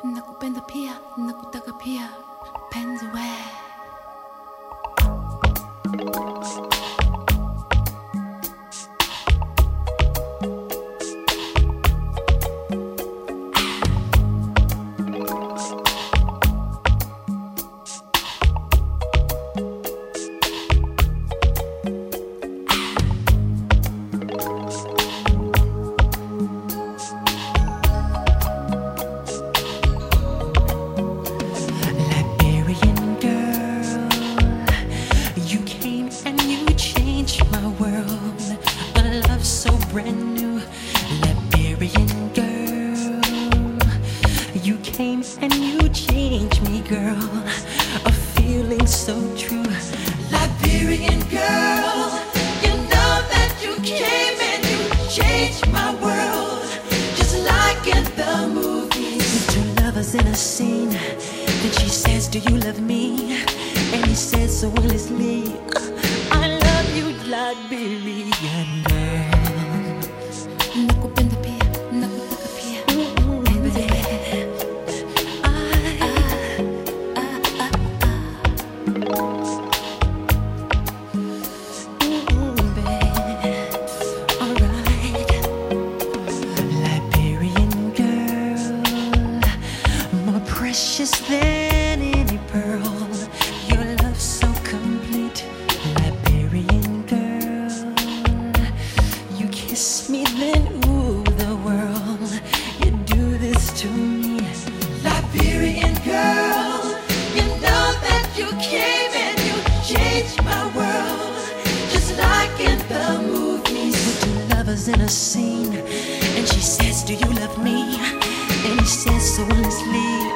nakupenda pia, nakutaka pia, penzi we. Brand new Liberian girl, you came and you changed me, girl. A feeling so true. Liberian girl, you know that you came and you changed my world, just like in the movies. Two lovers in a scene, then she says, do you love me? And he says so honestly, I love you, Liberian girl. Nakupenda pia, nakutaka pia, penzi we. Alright, Liberian girl, more precious than any pearl. Your love so complete, Liberian girl. You kiss me, then ooh, the world. You do this to me, Liberian girl. You know that you came and you changed my world, just like in the movies. With two lovers in a scene, and she says, do you love me? And he says so honestly,